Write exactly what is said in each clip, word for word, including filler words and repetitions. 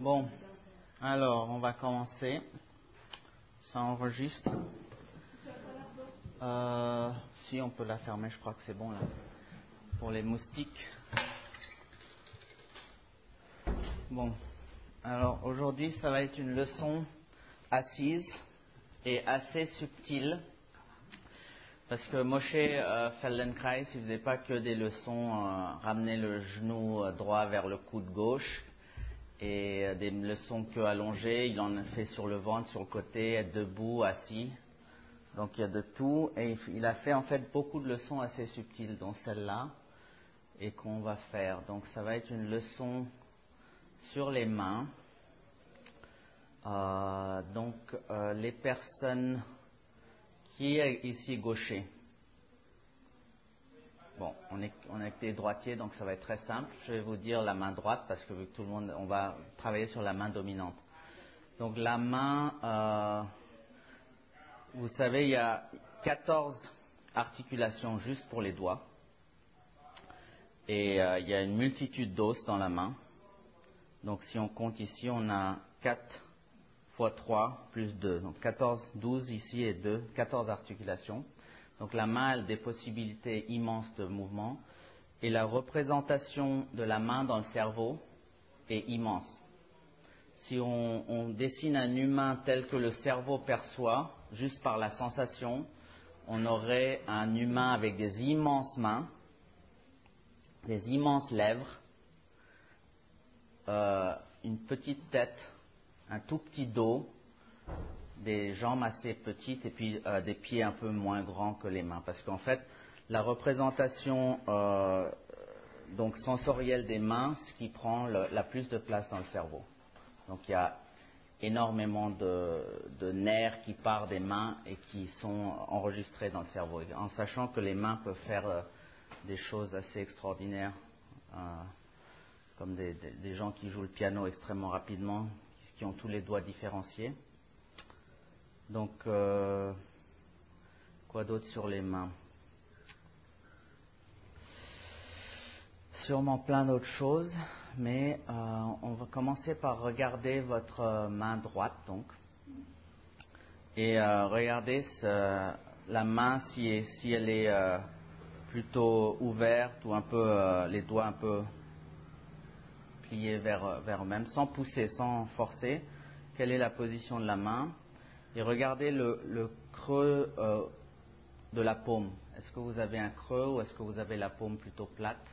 Bon, alors on va commencer. Ça enregistre. Euh, si on peut la fermer, je crois que c'est bon là. Pour les moustiques. Bon, alors aujourd'hui ça va être une leçon assise et assez subtile. Parce que Moshe euh, Feldenkrais, il ne faisait pas que des leçons, euh, ramener le genou euh, droit vers le coude gauche et euh, des leçons que allongées, il en a fait sur le ventre, sur le côté, être debout, assis. Donc il y a de tout et il, il a fait en fait beaucoup de leçons assez subtiles, dont celle-là, et qu'on va faire. Donc ça va être une leçon sur les mains. Euh, donc euh, les personnes... Qui est ici gaucher? Bon, on est, on est des droitiers, donc ça va être très simple. Je vais vous dire la main droite, parce que vu que tout le monde, on va travailler sur la main dominante. Donc la main, euh, vous savez, il y a quatorze articulations juste pour les doigts. Et euh, il y a une multitude d'os dans la main. Donc si on compte ici, on a quatre fois trois plus deux. Donc quatorze, douze ici et deux, quatorze articulations. Donc la main a des possibilités immenses de mouvement. Et la représentation de la main dans le cerveau est immense. Si on, on dessine un humain tel que le cerveau perçoit, juste par la sensation, on aurait un humain avec des immenses mains, des immenses lèvres, euh, une petite tête, un tout petit dos, des jambes assez petites et puis euh, des pieds un peu moins grands que les mains. Parce qu'en fait, la représentation euh, donc sensorielle des mains, ce qui prend le, la plus de place dans le cerveau. Donc il y a énormément de, de nerfs qui partent des mains et qui sont enregistrés dans le cerveau. En sachant que les mains peuvent faire euh, des choses assez extraordinaires, euh, comme des, des, des gens qui jouent le piano extrêmement rapidement, qui ont tous les doigts différenciés. Donc, euh, quoi d'autre sur les mains? Sûrement plein d'autres choses, mais euh, on va commencer par regarder votre main droite, donc, et euh, regarder ce, la main si, si elle est euh, plutôt ouverte ou un peu euh, les doigts un peu pliés vers vers eux-mêmes, sans pousser, sans forcer. Quelle est la position de la main? Et regardez le, le creux euh, de la paume. Est-ce que vous avez un creux ou est-ce que vous avez la paume plutôt plate?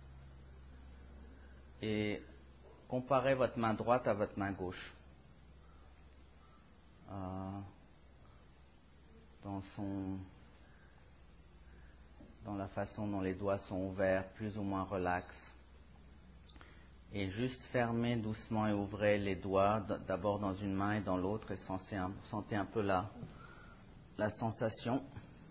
Et comparez votre main droite à votre main gauche. Euh, dans son, dans la façon dont les doigts sont ouverts, plus ou moins relax. Et juste fermez doucement et ouvrez les doigts, d'abord dans une main et dans l'autre, et sentez un, sentez un peu la, la sensation.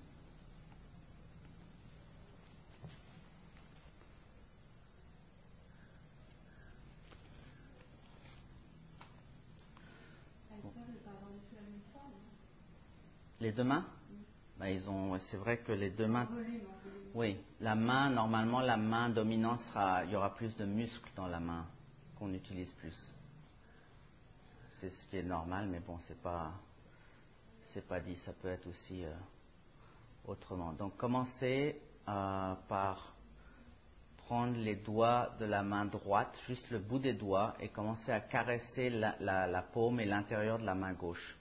Les deux mains? Ben, ils ont, c'est vrai que les deux mains. Oui, la main, normalement, la main dominante sera, il y aura plus de muscles dans la main qu'on utilise plus. C'est ce qui est normal, mais bon, c'est pas, c'est pas dit. Ça peut être aussi euh, autrement. Donc, commencez euh, par prendre les doigts de la main droite, juste le bout des doigts, et commencez à caresser la, la, la paume et l'intérieur de la main gauche.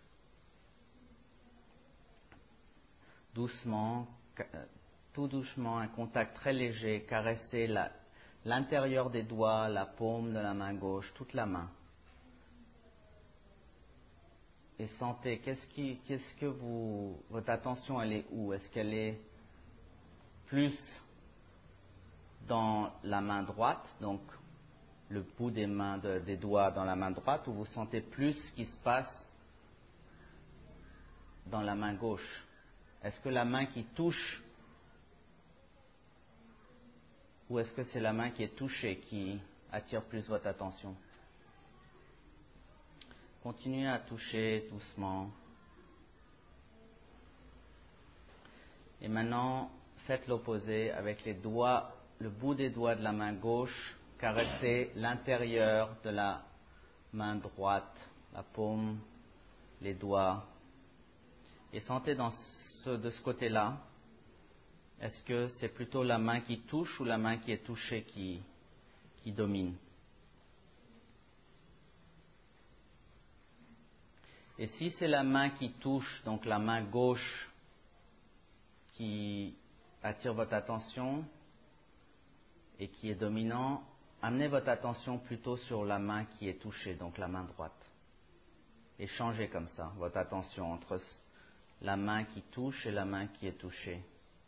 Doucement, tout doucement, un contact très léger, caresser la, l'intérieur des doigts, la paume de la main gauche, toute la main. Et sentez, qu'est-ce qui, qu'est-ce que vous, votre attention, elle est où? Est-ce qu'elle est plus dans la main droite, donc le bout des mains, de, des doigts dans la main droite, ou vous sentez plus ce qui se passe dans la main gauche? Est-ce que la main qui touche, ou est-ce que c'est la main qui est touchée qui attire plus votre attention? Continuez à toucher doucement. Et maintenant, faites l'opposé avec les doigts, le bout des doigts de la main gauche, caressez l'intérieur de la main droite, la paume, les doigts. Et sentez dans ce, de ce côté-là, est-ce que c'est plutôt la main qui touche ou la main qui est touchée qui, qui domine? Et si c'est la main qui touche, donc la main gauche qui attire votre attention et qui est dominant, amenez votre attention plutôt sur la main qui est touchée, donc la main droite. Et changez comme ça votre attention entre la main qui touche et la main qui est touchée.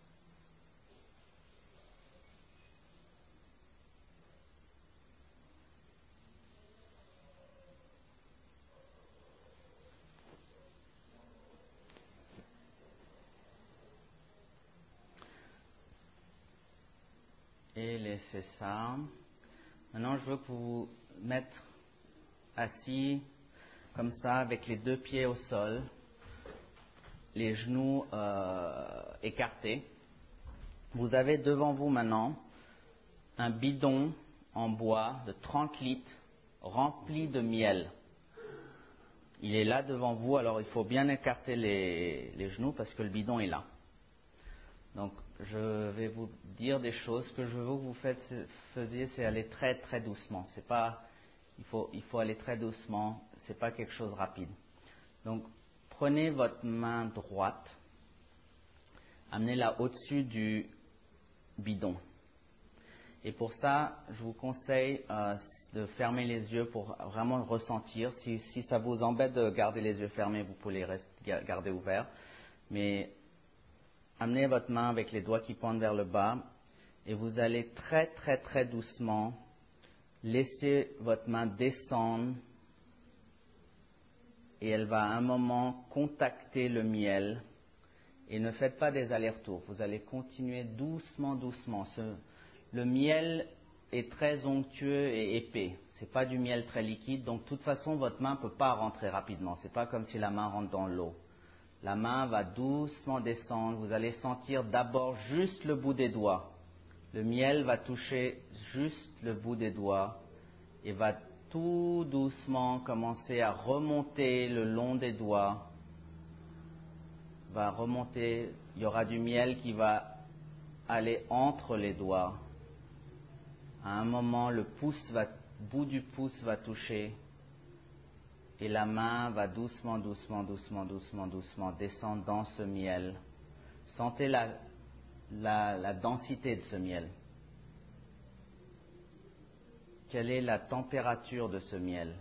Et laissez ça. Maintenant, je veux que vous vous mettre assis comme ça, avec les deux pieds au sol, les genoux euh, écartés. Vous avez devant vous maintenant un bidon en bois de trente litres rempli de miel. Il est là devant vous, alors il faut bien écarter les, les genoux parce que le bidon est là. Donc, je vais vous dire des choses. Ce que je veux que vous fassiez, c'est aller très très doucement. C'est pas, il faut, il faut aller très doucement. C'est pas quelque chose de rapide. Donc, prenez votre main droite, amenez-la au-dessus du bidon. Et pour ça, je vous conseille euh, de fermer les yeux pour vraiment le ressentir. Si, si ça vous embête de garder les yeux fermés, vous pouvez les rester, garder ouverts. Mais amenez votre main avec les doigts qui pointent vers le bas et vous allez très très très doucement laisser votre main descendre et elle va à un moment contacter le miel. Et ne faites pas des allers-retours, vous allez continuer doucement, doucement. Ce, le miel est très onctueux et épais. Ce n'est pas du miel très liquide, donc de toute façon votre main ne peut pas rentrer rapidement. Ce n'est pas comme si la main rentre dans l'eau. La main va doucement descendre. Vous allez sentir d'abord juste le bout des doigts. Le miel va toucher juste le bout des doigts et va tout doucement commencer à remonter le long des doigts. Va remonter. Il y aura du miel qui va aller entre les doigts. À un moment, le pouce va, bout du pouce va toucher. Et la main va doucement, doucement, doucement, doucement, doucement descendre dans ce miel. Sentez la, la, la densité de ce miel. Quelle est la température de ce miel?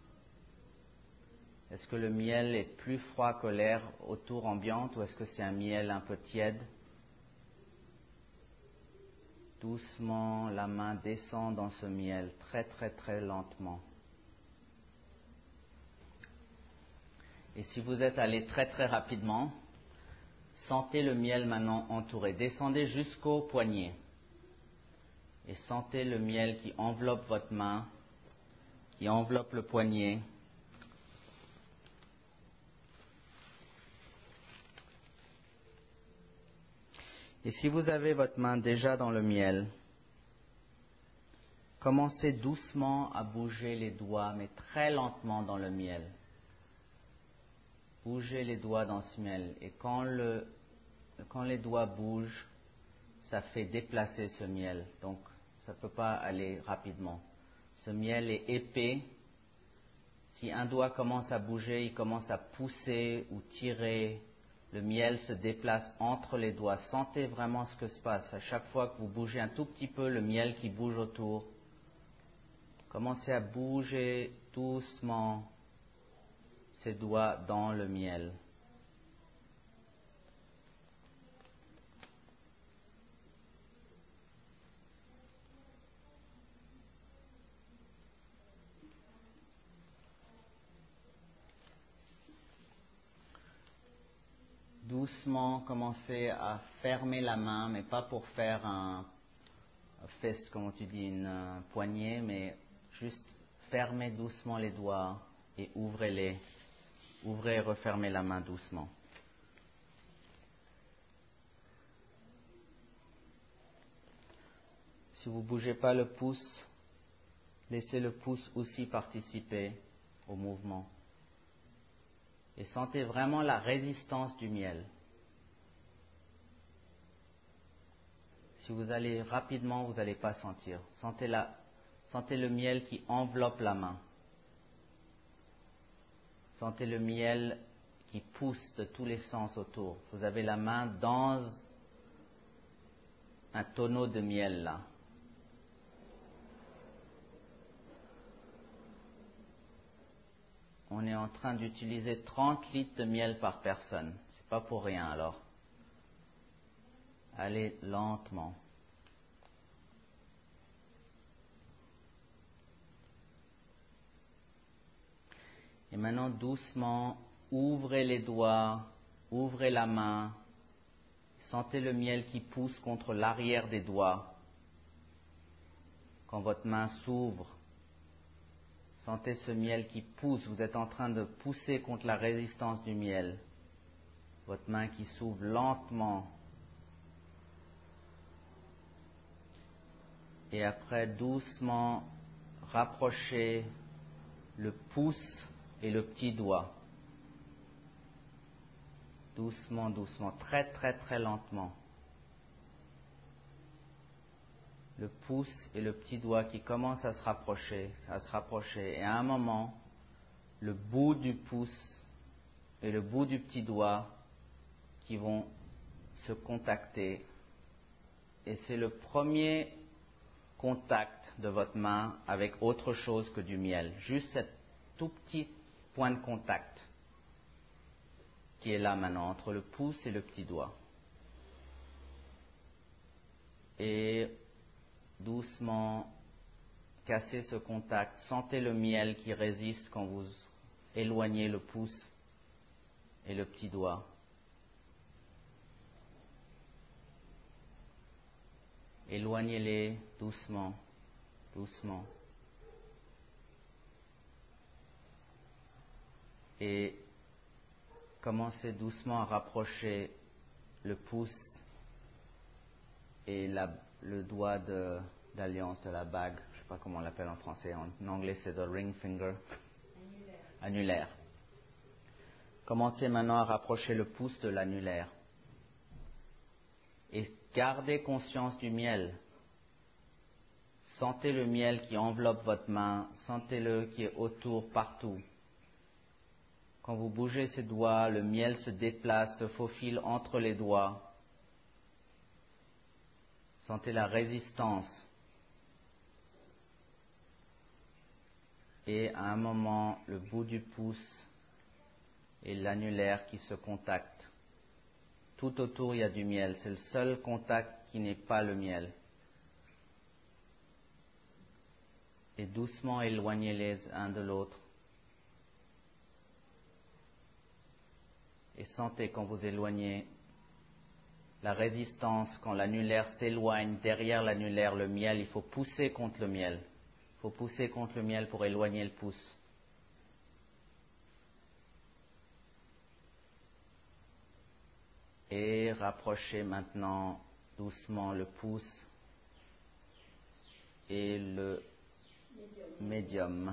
Est-ce que le miel est plus froid que l'air autour ambiante ou est-ce que c'est un miel un peu tiède? Doucement, la main descend dans ce miel, très très très lentement. Et si vous êtes allé très très rapidement, sentez le miel maintenant entouré. Descendez jusqu'au poignet. Et sentez le miel qui enveloppe votre main, qui enveloppe le poignet. Et si vous avez votre main déjà dans le miel, commencez doucement à bouger les doigts, mais très lentement dans le miel. Bougez les doigts dans ce miel. Et quand, le, quand les doigts bougent, ça fait déplacer ce miel. Donc, ça ne peut pas aller rapidement. Ce miel est épais. Si un doigt commence à bouger, il commence à pousser ou tirer. Le miel se déplace entre les doigts. Sentez vraiment ce que se passe. À chaque fois que vous bougez un tout petit peu, le miel qui bouge autour. Commencez à bouger doucement ses doigts dans le miel. Doucement, commencez à fermer la main, mais pas pour faire un, un fist, comme tu dis, une euh, poignée, mais juste fermez doucement les doigts et ouvrez-les. Ouvrez et refermez la main doucement. Si vous ne bougez pas le pouce, laissez le pouce aussi participer. au mouvement. Et sentez vraiment la résistance du miel. Si vous allez rapidement, vous n'allez pas sentir. Sentez, la, sentez le miel qui enveloppe la main. Sentez le miel qui pousse de tous les sens autour. Vous avez la main dans un tonneau de miel là. On est en train d'utiliser trente litres de miel par personne. C'est pas pour rien alors. Allez lentement. Et maintenant, doucement, ouvrez les doigts, ouvrez la main. Sentez le miel qui pousse contre l'arrière des doigts. Quand votre main s'ouvre, sentez ce miel qui pousse. Vous êtes en train de pousser contre la résistance du miel. Votre main qui s'ouvre lentement. Et après, doucement, rapprochez le pouce et le petit doigt. Doucement, doucement, très, très, très lentement. Le pouce et le petit doigt qui commencent à se rapprocher, à se rapprocher. Et à un moment, le bout du pouce et le bout du petit doigt qui vont se contacter. Et c'est le premier contact de votre main avec autre chose que du miel. Juste cet tout petit point de contact qui est là maintenant entre le pouce et le petit doigt. Et doucement cassez ce contact. Sentez le miel qui résiste quand vous éloignez le pouce et le petit doigt. Éloignez-les doucement, doucement. Et commencez doucement à rapprocher le pouce et la, le doigt de, d'alliance de la bague. Je ne sais pas comment on l'appelle en français. En, en anglais, c'est the ring finger. Annulaire. Annulaire. Commencez maintenant à rapprocher le pouce de l'annulaire. Et gardez conscience du miel. Sentez le miel qui enveloppe votre main. Sentez-le qui est autour, partout. Quand vous bougez ces doigts, le miel se déplace, se faufile entre les doigts. Sentez la résistance. Et à un moment, le bout du pouce et l'annulaire qui se contactent. Tout autour, il y a du miel. C'est le seul contact qui n'est pas le miel. Et doucement éloignez-les un de l'autre. Et sentez quand vous éloignez la résistance, quand l'annulaire s'éloigne, derrière l'annulaire, le miel, il faut pousser contre le miel. Il faut pousser contre le miel pour éloigner le pouce. Et rapprochez maintenant doucement le pouce et le médium.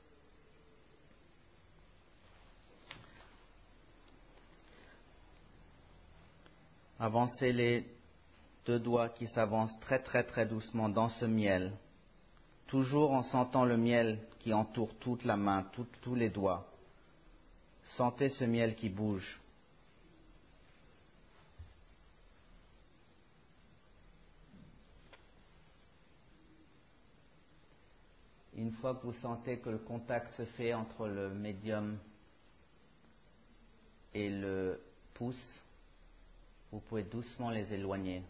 Avancez les deux doigts qui s'avancent très très très doucement dans ce miel, toujours en sentant le miel qui entoure toute la main, tout, tous les doigts. Sentez ce miel qui bouge. Une fois que vous sentez que le contact se fait entre le médium et le pouce, vous pouvez doucement les éloigner.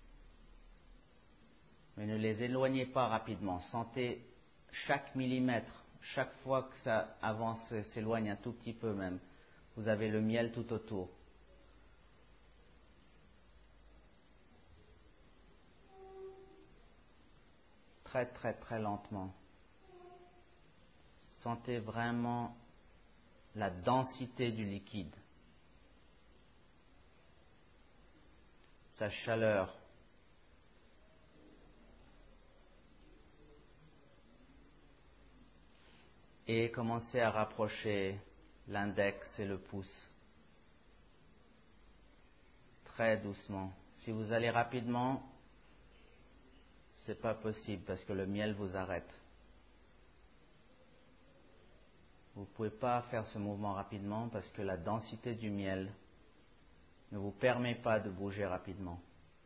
Mais ne les éloignez pas rapidement. Sentez chaque millimètre, chaque fois que ça avance, s'éloigne un tout petit peu même. Vous avez le miel tout autour. Très très très lentement. Sentez vraiment la densité du liquide, sa chaleur. et commencez à rapprocher l'index et le pouce. Très doucement. Si vous allez rapidement, c'est pas possible parce que le miel vous arrête. Vous ne pouvez pas faire ce mouvement rapidement parce que la densité du miel ne vous permet pas de bouger rapidement.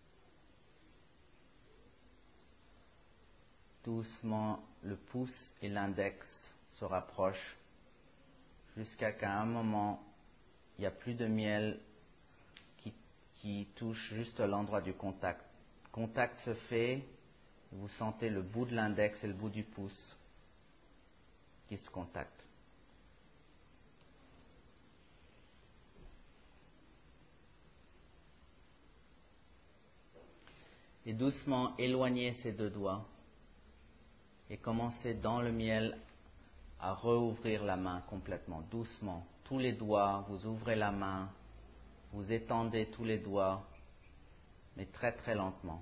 Doucement, le pouce et l'index se rapprochent jusqu'à qu'à un moment, il n'y a plus de miel qui, qui touche juste à l'endroit du contact. Le contact se fait, vous sentez le bout de l'index et le bout du pouce qui se contactent. Et doucement éloignez ces deux doigts et commencez dans le miel à rouvrir la main complètement, doucement. Tous les doigts, vous ouvrez la main, vous étendez tous les doigts, mais très très lentement.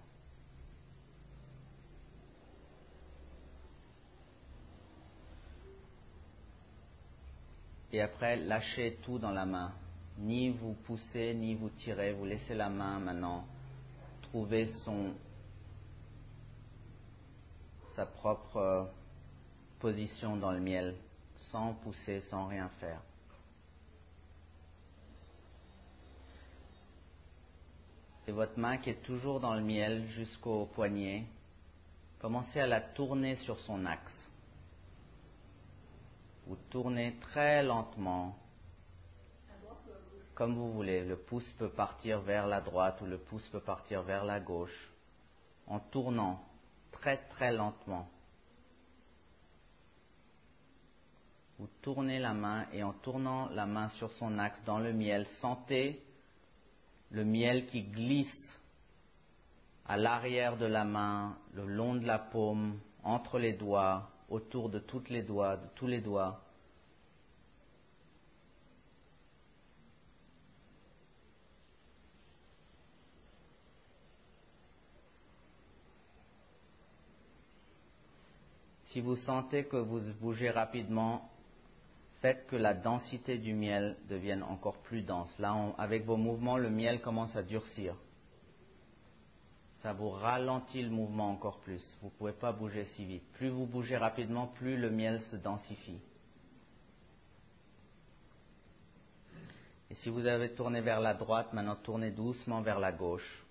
Et après, lâchez tout dans la main. Ni vous poussez, ni vous tirez, vous laissez la main maintenant trouver son, sa propre euh, position dans le miel, sans pousser, sans rien faire. Et votre main qui est toujours dans le miel jusqu'au poignet, commencez à la tourner sur son axe. Vous tournez très lentement, comme vous voulez. Le pouce peut partir vers la droite ou le pouce peut partir vers la gauche, en tournant très très lentement. Vous tournez la main et en tournant la main sur son axe dans le miel, sentez le miel qui glisse à l'arrière de la main, le long de la paume, entre les doigts, autour de toutes les doigts, de tous les doigts. Si vous sentez que vous bougez rapidement, faites que la densité du miel devienne encore plus dense. Là, on, avec vos mouvements, le miel commence à durcir. Ça vous ralentit le mouvement encore plus. Vous ne pouvez pas bouger si vite. Plus vous bougez rapidement, plus le miel se densifie. Et si vous avez tourné vers la droite, maintenant tournez doucement vers la gauche.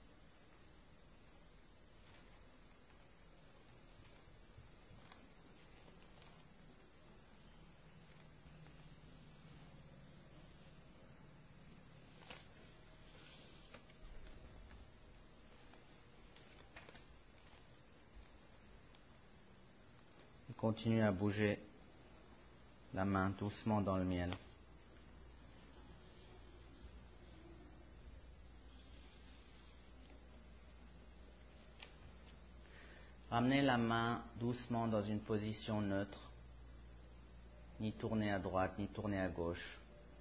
Continuez à bouger la main doucement dans le miel. Ramenez la main doucement dans une position neutre, ni tourner à droite, ni tourner à gauche.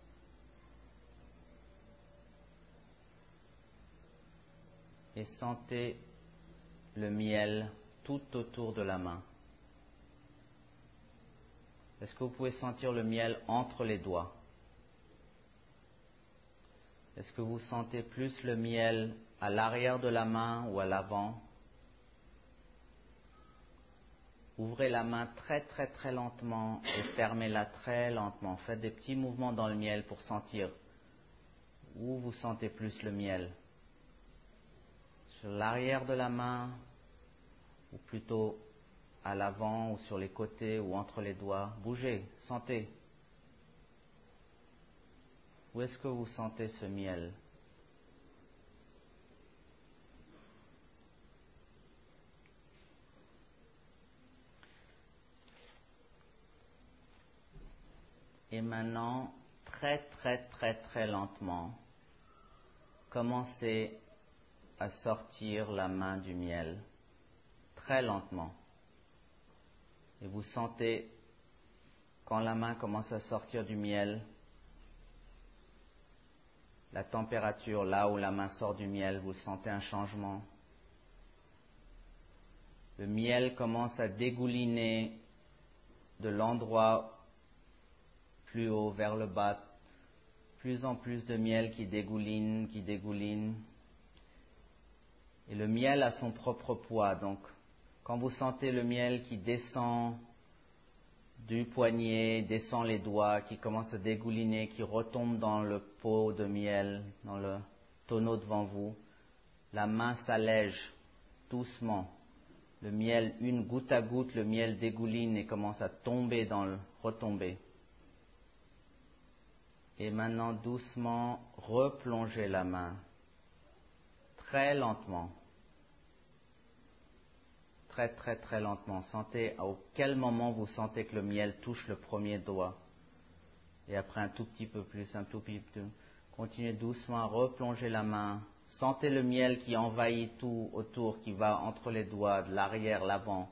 Et sentez le miel tout autour de la main. Est-ce que vous pouvez sentir le miel entre les doigts? Est-ce que vous sentez plus le miel à l'arrière de la main ou à l'avant? Ouvrez la main très très très lentement et fermez-la très lentement. Faites des petits mouvements dans le miel pour sentir où vous sentez plus le miel. Sur l'arrière de la main ou plutôt à l'avant ou sur les côtés ou entre les doigts. Bougez, sentez. Où est-ce que vous sentez ce miel? Et maintenant, très très très très lentement, commencez à sortir la main du miel, très lentement. Et vous sentez, quand la main commence à sortir du miel, la température, là où la main sort du miel, vous sentez un changement. Le miel commence à dégouliner de l'endroit plus haut, vers le bas, plus en plus de miel qui dégouline, qui dégouline. Et le miel a son propre poids, donc quand vous sentez le miel qui descend du poignet, descend les doigts, qui commence à dégouliner, qui retombe dans le pot de miel, dans le tonneau devant vous, la main s'allège doucement. Le miel, une goutte à goutte, le miel dégouline et commence à tomber dans le retomber. Et maintenant, doucement, replongez la main, très lentement. Très, très, très lentement. Sentez à quel moment vous sentez que le miel touche le premier doigt. Et après un tout petit peu plus, un tout petit peu plus. Continuez doucement à replonger la main. Sentez le miel qui envahit tout autour, qui va entre les doigts, de l'arrière, l'avant,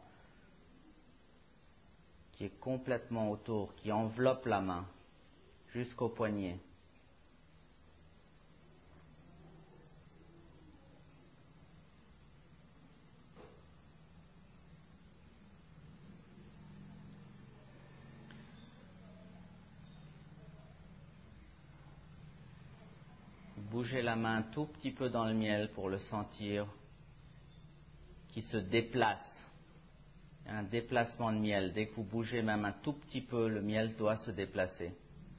qui est complètement autour, qui enveloppe la main jusqu'au poignet. Bougez la main un tout petit peu dans le miel pour le sentir qui se déplace. Il y a un déplacement de miel. Dès que vous bougez même un tout petit peu, le miel doit se déplacer.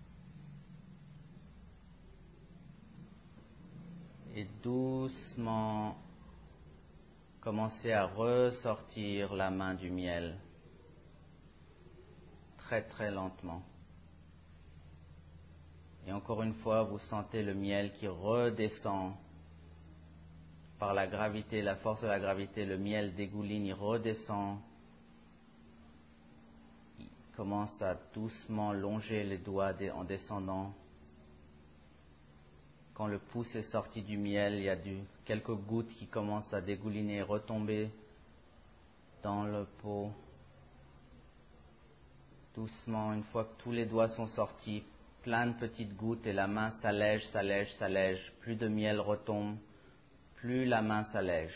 Et doucement, commencez à ressortir la main du miel. Très très lentement. Et encore une fois, vous sentez le miel qui redescend par la gravité, la force de la gravité. Le miel dégouline, il redescend. Il commence à doucement longer les doigts en descendant. Quand le pouce est sorti du miel, il y a du, quelques gouttes qui commencent à dégouliner et retomber dans le pot. Doucement, une fois que tous les doigts sont sortis, plein de petites gouttes et la main s'allège, s'allège, s'allège. Plus de miel retombe, plus la main s'allège.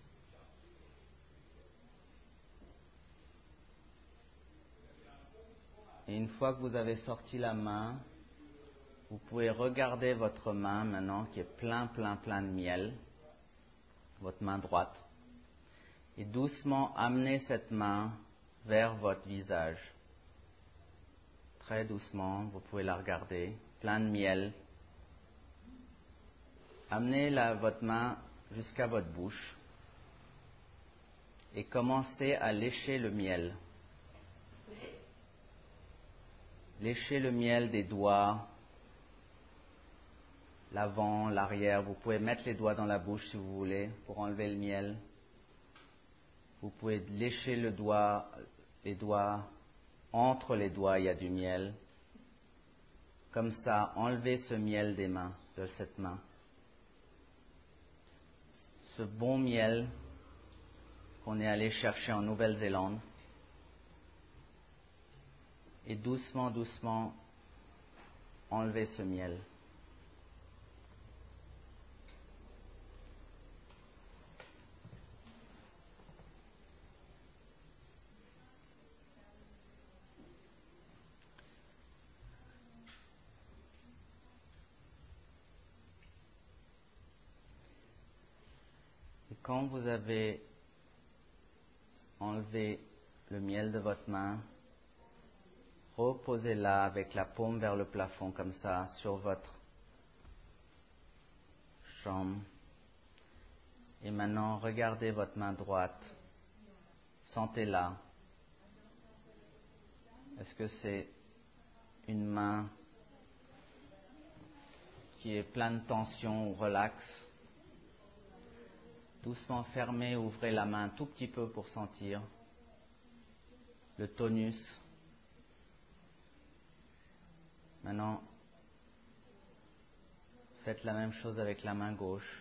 Et une fois que vous avez sorti la main, vous pouvez regarder votre main maintenant qui est plein, plein, plein de miel, votre main droite, et doucement amener cette main vers votre visage. Très doucement, vous pouvez la regarder, plein de miel. Amenez la, votre main jusqu'à votre bouche et commencez à lécher le miel. Léchez le miel des doigts, l'avant, l'arrière. Vous pouvez mettre les doigts dans la bouche si vous voulez pour enlever le miel. Vous pouvez lécher le doigt, les doigts. Entre les doigts, il y a du miel. Comme ça, enlevez ce miel des mains, de cette main. Ce bon miel qu'on est allé chercher en Nouvelle-Zélande. Et doucement, doucement, enlevez ce miel. Et quand vous avez enlevé le miel de votre main, reposez-la avec la paume vers le plafond, comme ça, sur votre chambre. Et maintenant, regardez votre main droite. Sentez-la. Est-ce que c'est une main qui est pleine de tension ou relaxe? Doucement fermez, ouvrez la main un tout petit peu pour sentir le tonus. Maintenant, faites la même chose avec la main gauche.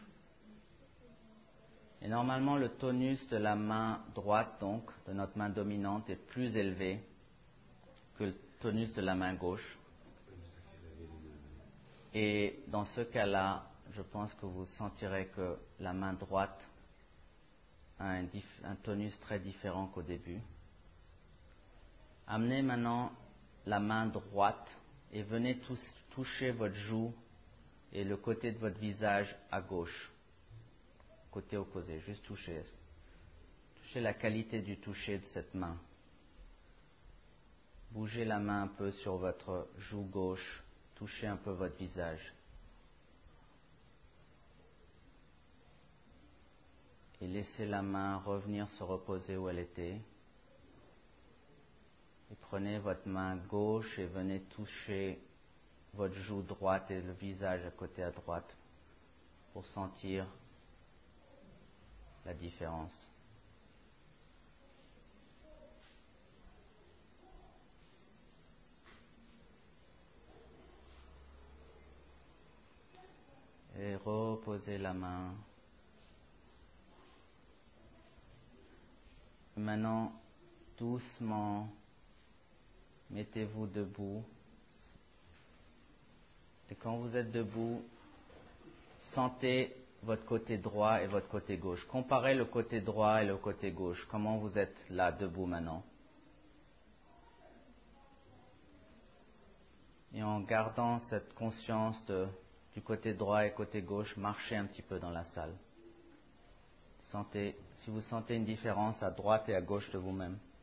Et normalement, le tonus de la main droite, donc, de notre main dominante, est plus élevé que le tonus de la main gauche. Et dans ce cas-là, je pense que vous sentirez que la main droite a un, dif- un tonus très différent qu'au début. Amenez maintenant la main droite et venez toucher votre joue et le côté de votre visage à gauche, côté opposé, juste toucher. Touchez la qualité du toucher de cette main. Bougez la main un peu sur votre joue gauche, touchez un peu votre visage. Et laissez la main revenir se reposer où elle était. Et prenez votre main gauche et venez toucher votre joue droite et le visage à côté à droite pour sentir la différence. Et reposez la main. Maintenant, doucement, mettez-vous debout. Et quand vous êtes debout, sentez votre côté droit et votre côté gauche. Comparez le côté droit et le côté gauche. Comment vous êtes là, debout maintenant? Et en gardant cette conscience de, du côté droit et côté gauche, marchez un petit peu dans la salle. Sentez, si vous sentez une différence à droite et à gauche de vous-même.